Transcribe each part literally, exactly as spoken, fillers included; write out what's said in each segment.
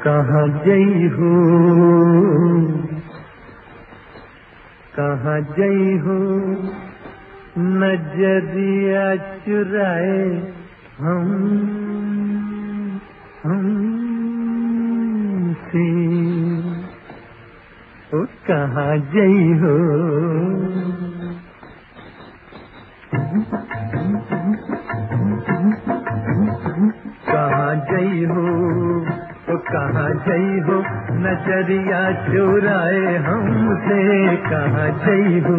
कहाँ जई हो, कहाँ जई हो, नजरिया चुराए हम हमसे, ओ कहाँ जई हो। कहाँ जई हो, तो कहाँ जई हो, नजरिया चुराए हमसे, कहाँ जई हो।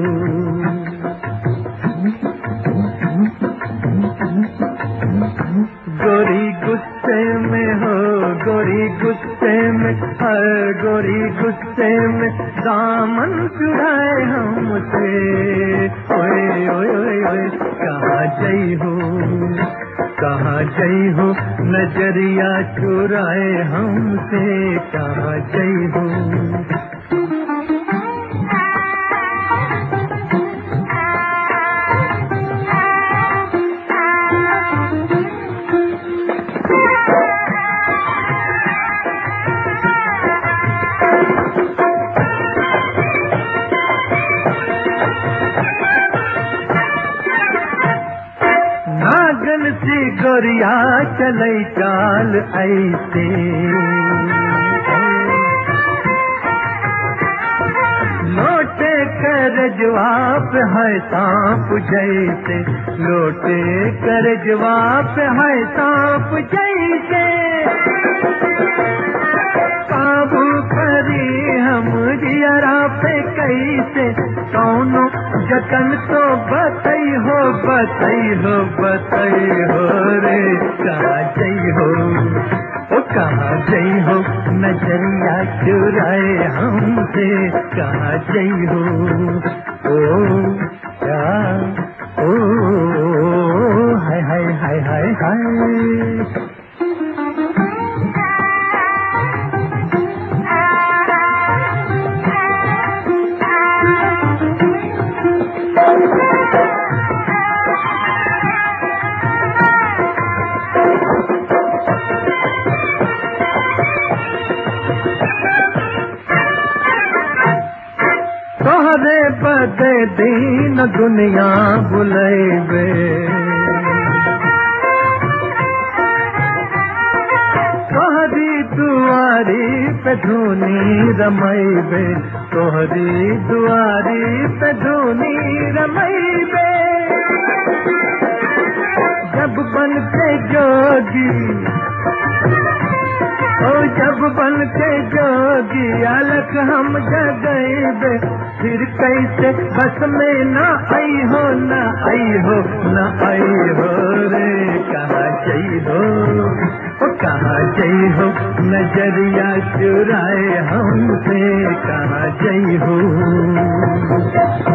गोरी गुस्से में हो, गोरी गुस्से में, हर गोरी गुस्से में दामन चुराए हमसे, ओए ओए ओए ओए कहाँ जई हो, कहाँ जई हो, नजरिया चुराए हमसे, कहाँ जई हो। गोरिया चलई चाल ऐसे, लोटे कर जवाब है सांप जैसे, लोटे कर जवाब है सांप जैसे, काबू करी हम जियरा पे कैसे, कौनो जतन तो बतई हो, बतई हो, बतई हो रे, कहाँ जई हो, ओ कहाँ जई हो, नजरिया चुराए हमसे, कहाँ जई हो। ओ क्या ओ हाय हाय हाय हाय हाय। तोहरे बदे दीन दुनिया बुलैबे, तोहरी दुआरी पे धूनी रमैबे, तोहरी दुआरी पे धूनी रमैबे, जब बन के जोगी, ओ जब बन के जोगी अलग हम जगैबे, फिर कैसे बस में न आई हो, न आई हो, न आई हो रे, कहाँ जई हो, ओ कहाँ जई हो, नजरिया चुराए हमसे, कहाँ जई हो।